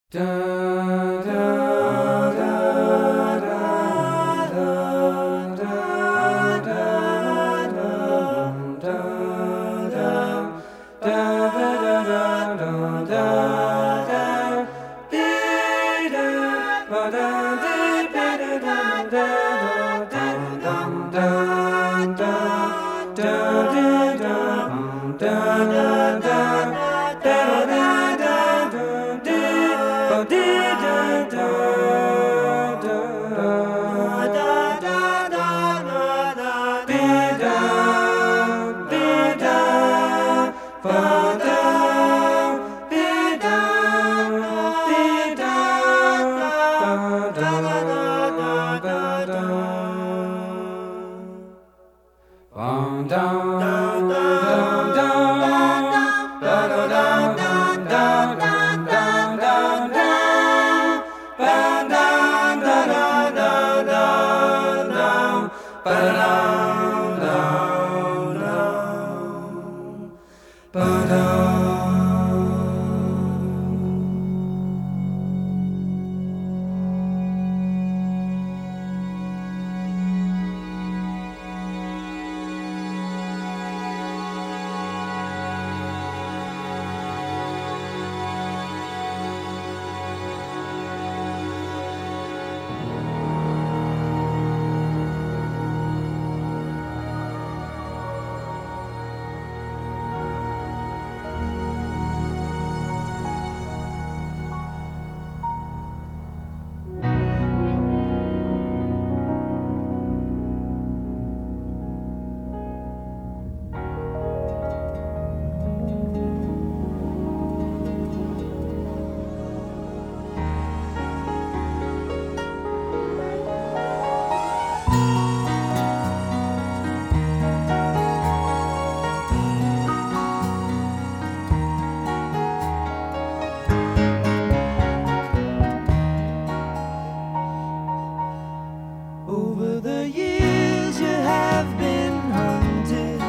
Over the years you have been hunted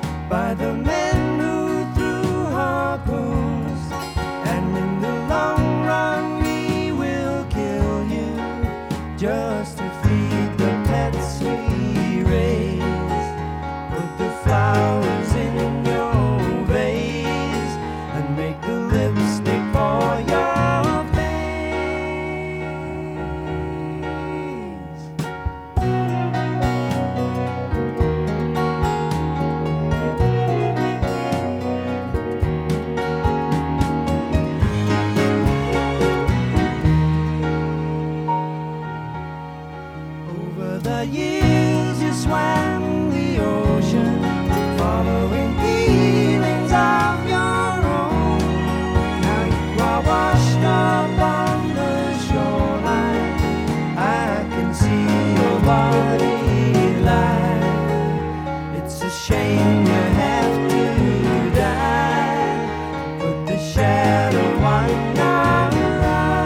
by the men who threw harpoons, and in the long run we will kill you just to feed the pets we raise. Put the flowers in your vase and make the lipstick for your face. Over the years you swam the ocean, following feelings of your own. Now you are washed up on the shoreline. I can see your body lie. It's a shame you have to die. Put the shadow on your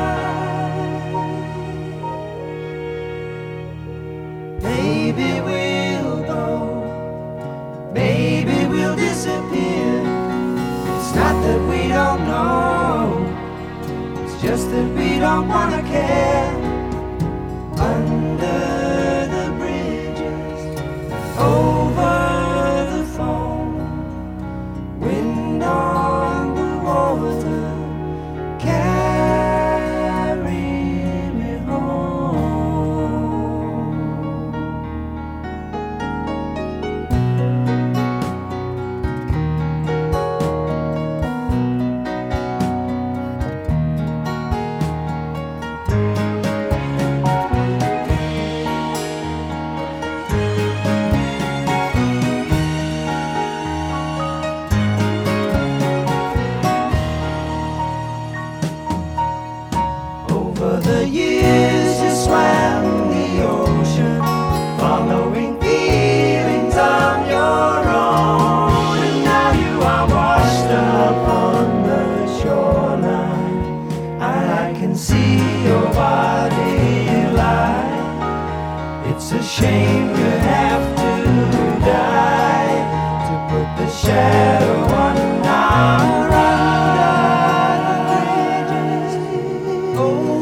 eye. Maybe we'll go, maybe we'll disappear. It's not that we don't know, it's just that we don't wanna care. Under the bridges, over the foam, wind on the water, carry me home. Over the years you swam the ocean, following feelings on your own. And now you are washed up on the shoreline. I can see your body lie. It's a shame you have to die to put the shadow on our under the bridges. Oh,